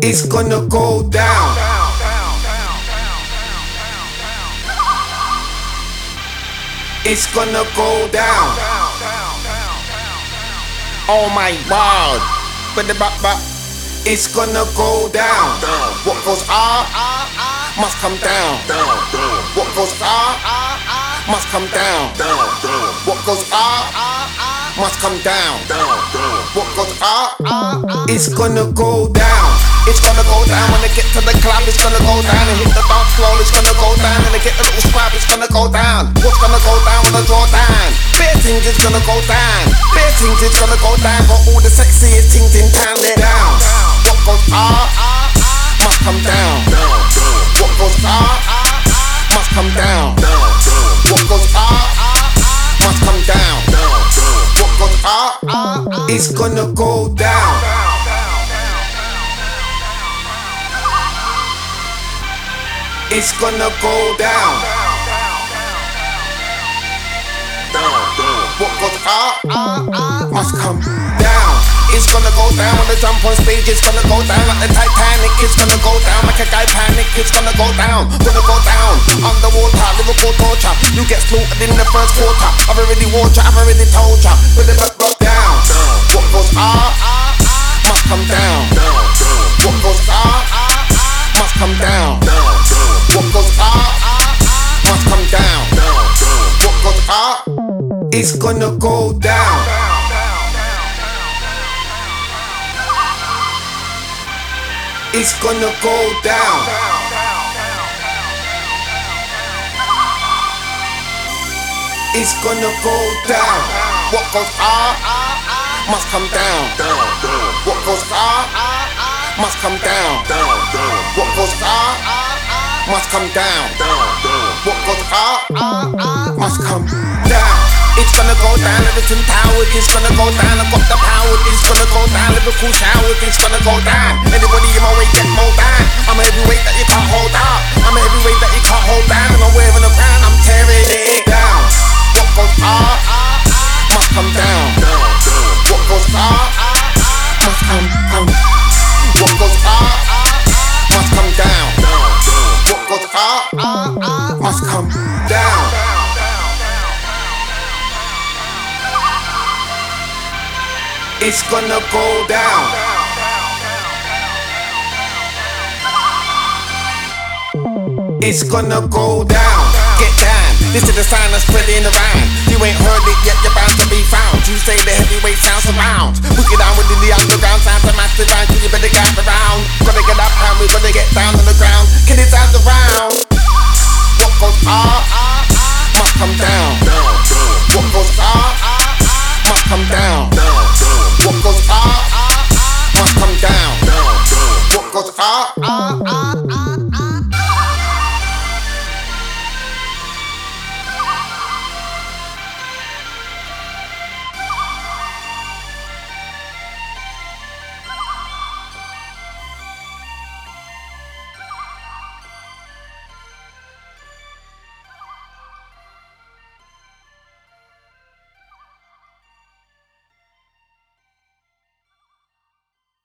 It's gonna go down. It's gonna go down. Oh my God. It's gonna go down. What goes up must come down. What goes up must come down. What goes up must come down. What goes up, it's gonna go down. It's gonna go down when I get to the club. It's gonna go down and hit the dance floor. It's gonna go down and I get a little scrap. It's gonna go down. What's gonna go down when I draw down? Bare things is gonna go down. Bare things is gonna go down. Got all the sexiest things in town. They're down. What goes up must come down. What goes up must come down. What goes up must come down. What goes up, it's gonna go down. It's gonna go down. What goes up must come down. It's gonna go down when I jump on stage. It's gonna go down like the Titanic. It's gonna go down like a guy panic. It's gonna go down, underwater, lyrical torture. You get slaughtered in the first quarter. I've already warned ya, I've already told ya. With the back down. What goes up must come down. What goes up must come down. What goes up must come down. What goes up, it's gonna go down. It's gonna go down. It's gonna go down. What goes up must come down. What goes up must come down. What goes up must come down. What goes up must come down. It's gonna go down, Liverpool Tower. It's gonna go down, I got the power. It's gonna go down, Liverpool shower. It's gonna go down. Anybody in my way get mowed down. I'm a heavyweight that you can't hold up. I'm a heavyweight that you can't hold down. And I'm wearing a crown, I'm tearing it down. What goes up must come down. What goes up must come. What goes up must come down. What goes up must come down. It's gonna go down. It's gonna go down. Get down. This is the sign that's spreading around. You ain't heard it yet, you're bound to be found. You say the heavyweight sound surrounds. We get down within the underground, sounds a massive round. So you better get around. Gotta get up and we gotta get down on the ground. Kid it sounds around. What goes up must come down. What goes up must come down.